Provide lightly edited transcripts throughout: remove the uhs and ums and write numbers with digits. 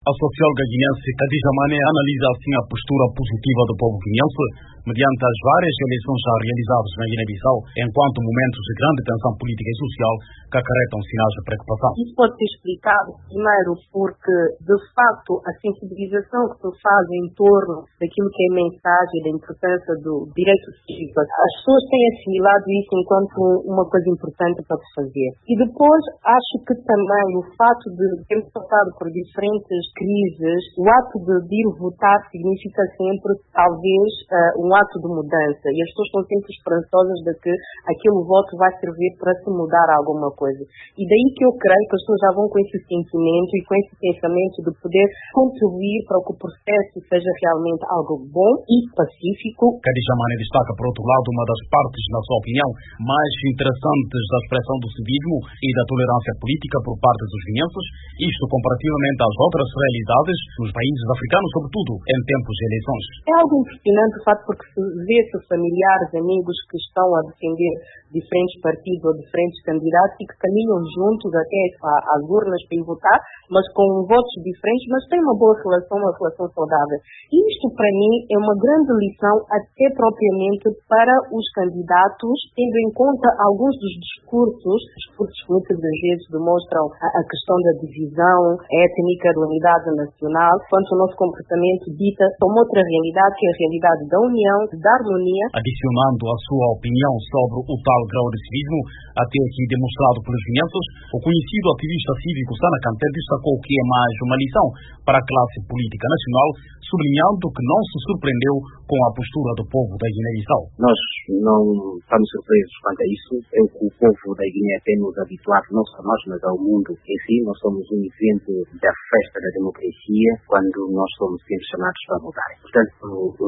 A socióloga guineense Khadija Mané analisa assim a postura positiva do povo guineense mediante as várias eleições já realizadas na Guiné-Bissau, enquanto momentos de grande tensão política e social que acarretam sinais de preocupação. Isso pode ser explicado, primeiro, porque, de facto, a sensibilização que se faz em torno daquilo que é a mensagem da importância do direito cívico, as pessoas têm assimilado isso enquanto uma coisa importante para se fazer. E depois, acho que também o fato de termos passado por diferentes crises, o ato de ir votar significa sempre, talvez, um ato de mudança. E as pessoas estão sempre esperançosas de que aquele voto vai servir para se mudar alguma coisa. E daí que eu creio que as pessoas já vão com esse sentimento e com esse pensamento de poder contribuir para que o processo seja realmente algo bom e pacífico. Khadija Mané destaca, por outro lado, uma das partes, na sua opinião, mais interessantes da expressão do civismo e da tolerância política por parte dos guineenses, isto comparativamente às outras realidades nos países africanos, sobretudo em tempos de eleições. É algo impressionante o fato porque se vê-se familiares, amigos que estão a defender diferentes partidos ou diferentes candidatos e que caminham juntos até às urnas para ir votar, mas com votos diferentes, mas têm uma boa relação, uma relação saudável. E isto, para mim, é uma grande lição até propriamente para os candidatos, tendo em conta alguns dos discursos que muitas das vezes demonstram a questão da divisão étnica, da unidade nacional, quanto o nosso comportamento dita uma outra realidade, que é a realidade da união, da harmonia. Adicionando a sua opinião sobre o tal grau de civismo, até aqui demonstrado pelos guineenses, o conhecido ativista cívico Sana Kanté destacou que é mais uma lição para a classe política nacional, sublinhando que não se surpreendeu com a postura do povo da Guiné-Bissau. Nós não estamos surpresos quanto a isso. É o que o povo da Guiné tem nos habituado, não só nós, mas ao mundo em si. Nós somos um exemplo da festa da democracia, quando nós somos sempre chamados para votar. Portanto,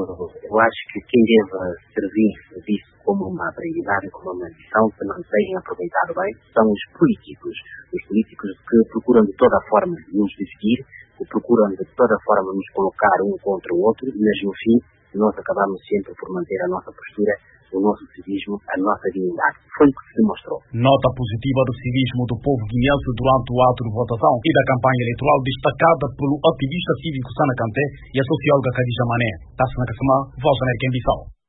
eu acho que quem deve servir disso como uma prioridade, como uma missão, que não tenham aproveitado bem, são os políticos. Os políticos que procuram de toda forma nos dividir, que procuram de toda forma nos colocar um contra o outro, mas no fim nós acabamos sempre por manter a nossa postura, o nosso civismo, a nossa dignidade. Foi o que se demonstrou. Nota positiva do civismo do povo guineense durante o ato de votação e da campanha eleitoral destacada pelo ativista cívico Sana Kanté e a socióloga Khadija Mané. Tassana Kassama, Voz da América em Bissau.